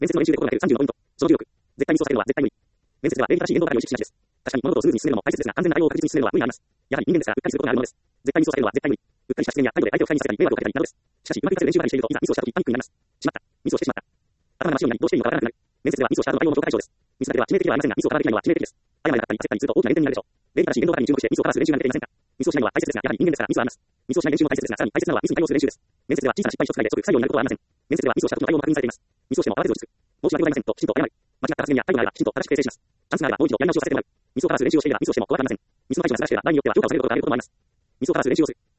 面接の練習で心がける34のポイント。その16。絶対にそうさせるのは絶対無理。面接では礼儀正しい言動係を意識しがちです。確かに物事をスムーズに進めるのも大切ですが、安全な対応を確実に進めるのは無理があります。やはり人間ですから、うっかりすることがあるものです。絶対にそうさせるのは絶対無理。うっかりした視線や態度で相手を不快にさせたり、迷惑をかけたりなどです。しかし、うまく活かせる練習ばかりしていると、いざミスをしたときパニックになります。しまった。ミスをしてしまった。頭が真っ白になり、どうしていいのかわからなくなる。面接ではミスをした後の対応も超過対象です。ミスだけでは致命的ではありませんが、ミスをカバーできないのは致命的です。誤りがなかったり、焦ったりすると大きな減点になるでしょう。礼儀正しい言動係に注目してミスをカバーする練習ができていませんか。ミスをしないのは大切ですが、やはり人間ですからミスはあります。ミスをしない練習も大切ですが、さらに大切なのはミスに対応する練習です。面接では小さな失敗一つくらいで即不採用になることはありません。面接ではミスをした時の対応も確認されています。ミスをしても慌てず落ち着く。申し訳ございませんときちんと謝る。間違った発言や態度があればきちんと正しく訂正します。チャンスがあればもう一度やり直しをさせてもらう。ミスをカバーする練習をしていればミスをしても怖がりません。ミスの対処が素晴らしければ場合によっては評価をされることがあることもあります。ミスをカバーする練習をする。